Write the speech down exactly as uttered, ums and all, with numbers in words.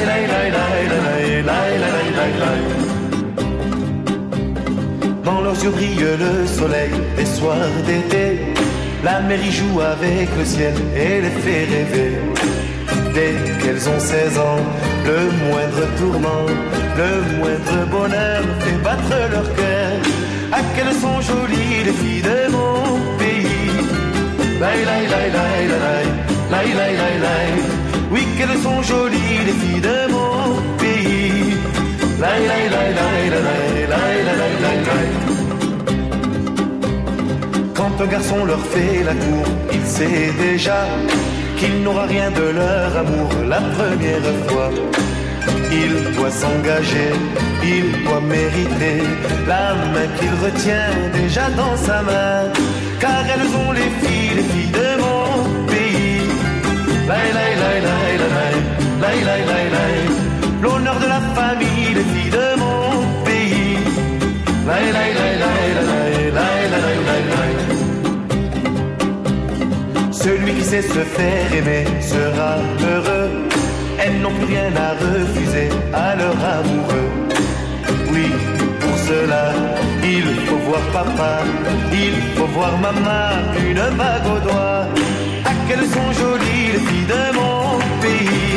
Dans leurs yeux brille le soleil des soirs d'été. La mer y joue avec le ciel et les fait rêver. Dès qu'elles ont seize ans, le moindre tourment, le moindre bonheur fait battre leur cœur. Ah, qu'elles sont jolies les filles de mon pays. Laï, laï, laï, laï, laï, laï, laï, laï, laï. Oui, qu'elles sont jolies les filles de mon pays. Laï, laï, laï, laï, laï, laï, laï, laï, laï. Quand un garçon leur fait la cour, il sait déjà qu'il n'aura rien de leur amour la première fois. Il doit s'engager, il doit mériter la main qu'il retient déjà dans sa main. Car elles ont les filles, les filles de mon pays. Laï, laï, laï, laï, laï, laï, laï, laï, laï. L'honneur de la famille, les filles de mon pays. Laï, laï, laï, laï, laï, laï, laï, laï, laï. Celui qui sait se faire aimer sera heureux. Elles n'ont plus rien à refuser à leur amoureux. Oui, pour cela, il faut voir papa, il faut voir maman, une bague au doigt. Ah, qu'elles sont jolies les filles de mon pays.